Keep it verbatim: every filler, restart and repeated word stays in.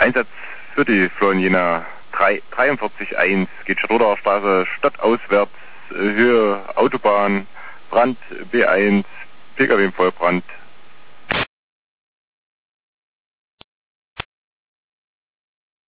Einsatz für die Florian Jena dreiundvierzig eins, geht Schroderer Straße stadtauswärts, Höhe Autobahn, Brand B eins, P K W im Vollbrand.